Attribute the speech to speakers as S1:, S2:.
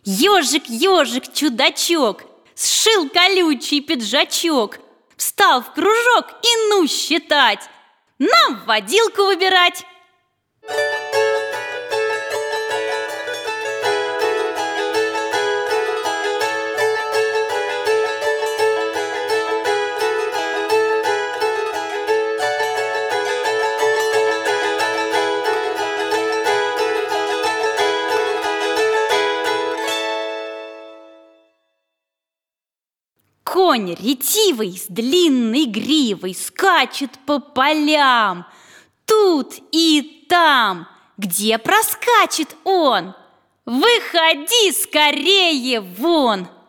S1: Ежик, ежик, чудачок, сшил колючий пиджачок, встал в кружок и ну считать, нам водилку выбирать. Конь ретивый с длинной гривой скачет по полям, тут и там. Где проскачет он? Выходи скорее вон!